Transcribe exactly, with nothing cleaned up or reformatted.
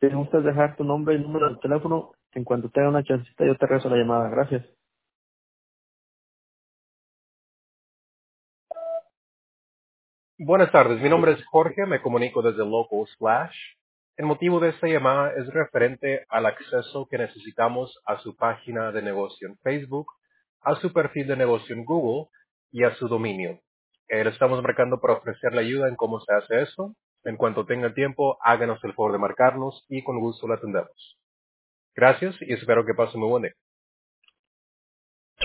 Si gustas dejar tu nombre y número de teléfono, en cuanto tenga una chancita yo te regreso la llamada. Gracias. Buenas tardes, mi nombre es Jorge, me comunico desde Local Splash. El motivo de esta llamada es referente al acceso que necesitamos a su página de negocio en Facebook, a su perfil de negocio en Google y a su dominio. Eh, le estamos marcando para ofrecerle ayuda en cómo se hace eso. En cuanto tenga tiempo, háganos el favor de marcarnos y con gusto le atendemos. Gracias y espero que pase muy buen día.